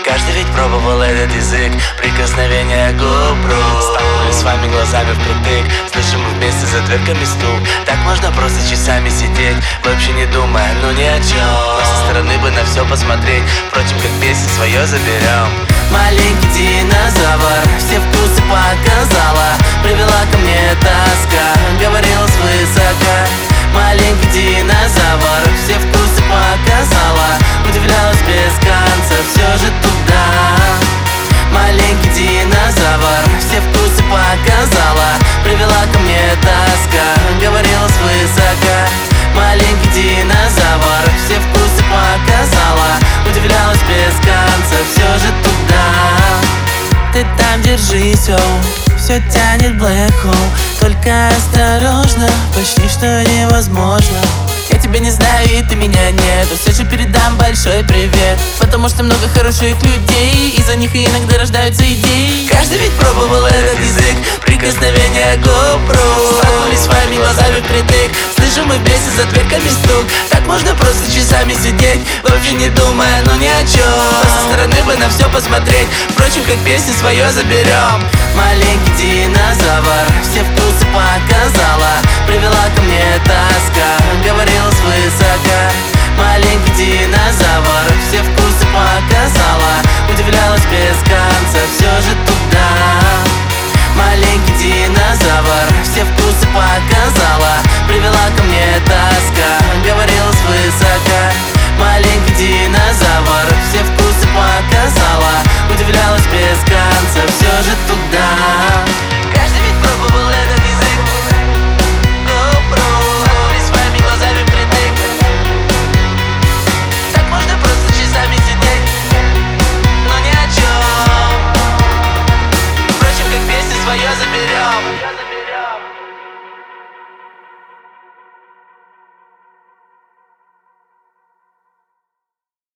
Каждый ведь пробовал этот язык, прикосновение губ рук. Столкнулись с вами глазами впритык, слышим мы вместе за дверками стук. Так можно просто часами сидеть, вообще не думая, ну ни о чем. Но со стороны бы на все посмотреть, впрочем, как песни свое заберем. Маленький динозавр все вкусы показала, привела ко мне тоска, говорила свысока. Маленький динозавр все вкусы показала, удивлялась без конца, все же туда. Маленький динозавр все вкусы показала, привела ко мне тоска, говорила свысока. Маленький динозавр все вкусы показала, удивлялась без конца, все же туда. Ты там держись, все тянет black hole, только осторожно, почти что невозможно. Я тебя не знаю и ты меня нет, но все же передам большой привет, потому что много хороших людей, из-за них иногда рождаются идеи. Каждый ведь пробовал этот язык, прикосновение губ рук. Столкнулись с вами глазами впритык, слышим мы вместе за дверками стук. Так можно просто часами сидеть, вообще не думая, ну ни о чем. Со стороны бы на все посмотреть, впрочем, как песни свое заберем. Маленький динозавр все вкусы показала, привела ко мне тоска, говорила свысока. Маленький динозавр все вкусы показала,